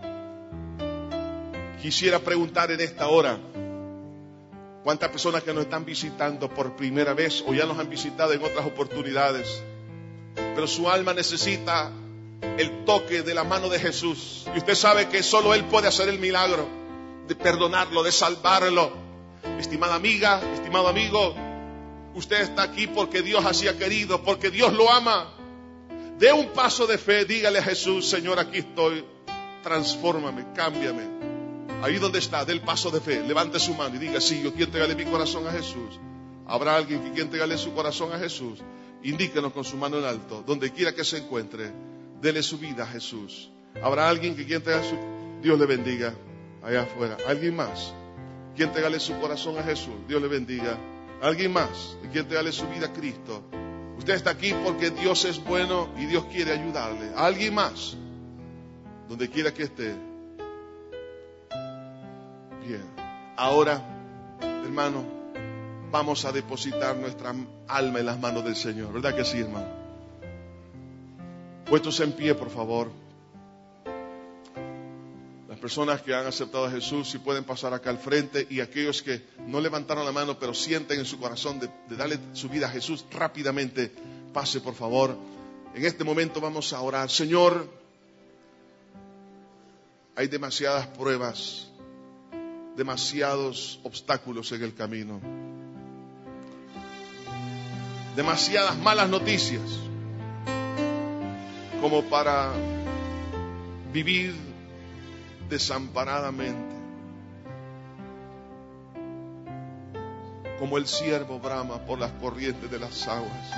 A: Quisiera preguntar en esta hora, ¿cuántas personas que nos están visitando por primera vez o ya nos han visitado en otras oportunidades, pero su alma necesita el toque de la mano de Jesús? Y usted sabe que solo Él puede hacer el milagro de perdonarlo, de salvarlo. Estimada amiga, estimado amigo, usted está aquí porque Dios así ha querido, porque Dios lo ama. Dé un paso de fe, dígale a Jesús: Señor, aquí estoy, transfórmame, cámbiame. Ahí donde está, dé el paso de fe, levante su mano y diga: sí, yo quiero entregarle mi corazón a Jesús. ¿Habrá alguien que quiera entregarle su corazón a Jesús? Indíquenos con su mano en alto, donde quiera que se encuentre, dele su vida a Jesús. ¿Habrá alguien que quiera entregar su... Dios le bendiga, allá afuera. ¿Alguien más? ¿Quiere entregarle su corazón a Jesús? Dios le bendiga. ¿Alguien más que quiere entregarle su vida a Cristo? Usted está aquí porque Dios es bueno y Dios quiere ayudarle. ¿Alguien más? Donde quiera que esté. Bien. Ahora, hermano, vamos a depositar nuestra alma en las manos del Señor. ¿Verdad que sí, hermano? Puestos en pie, por favor. Las personas que han aceptado a Jesús, si pueden pasar acá al frente, y aquellos que no levantaron la mano pero sienten en su corazón de, de darle su vida a Jesús, rápidamente pase, por favor. En este momento vamos a orar. Señor, hay demasiadas pruebas, demasiados obstáculos en el camino, demasiadas malas noticias como para vivir desamparadamente, como el ciervo brama por las corrientes de las aguas.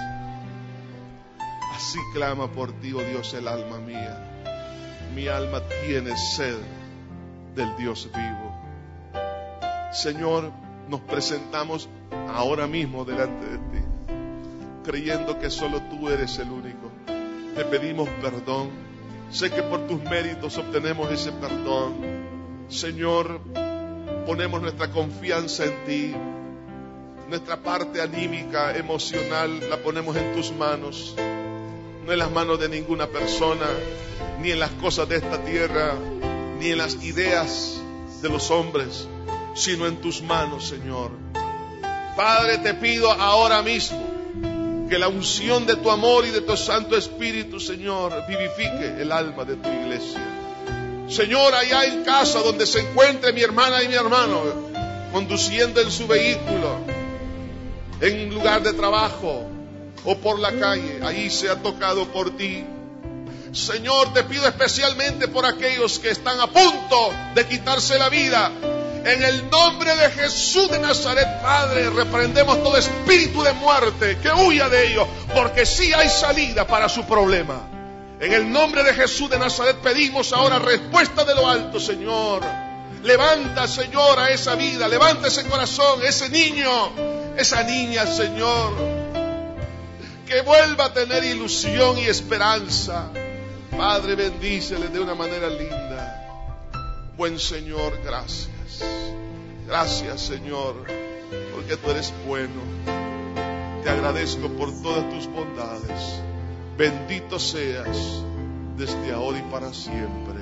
A: Así clama por ti, oh Dios, el alma mía. Mi alma tiene sed del Dios vivo. Señor, nos presentamos ahora mismo delante de ti, creyendo que solo tú eres el único. Te pedimos perdón. Sé que por tus méritos obtenemos ese perdón. Señor, ponemos nuestra confianza en ti. Nuestra parte anímica, emocional, la ponemos en tus manos. No en las manos de ninguna persona, ni en las cosas de esta tierra, ni en las ideas de los hombres, sino en tus manos, Señor. Padre, te pido ahora mismo que la unción de tu amor y de tu Santo Espíritu, Señor, vivifique el alma de tu iglesia. Señor, allá en casa donde se encuentre mi hermana y mi hermano, conduciendo en su vehículo, en un lugar de trabajo o por la calle, ahí sea tocado por ti. Señor, te pido especialmente por aquellos que están a punto de quitarse la vida. En el nombre de Jesús de Nazaret, Padre, reprendemos todo espíritu de muerte, que huya de ellos, porque sí hay salida para su problema. En el nombre de Jesús de Nazaret pedimos ahora respuesta de lo alto, Señor. Levanta, Señor, a esa vida, levanta ese corazón, ese niño, esa niña, Señor, que vuelva a tener ilusión y esperanza. Padre, bendícele de una manera linda. Buen Señor, gracias. Gracias, Señor, porque tú eres bueno. Te agradezco por todas tus bondades. Bendito seas desde ahora y para siempre,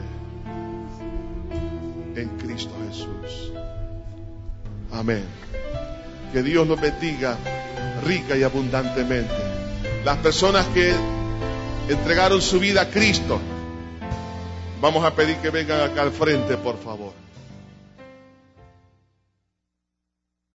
A: en Cristo Jesús. Amén. Que Dios los bendiga rica y abundantemente. Las personas que entregaron su vida a Cristo, vamos a pedir que vengan acá al frente, por favor.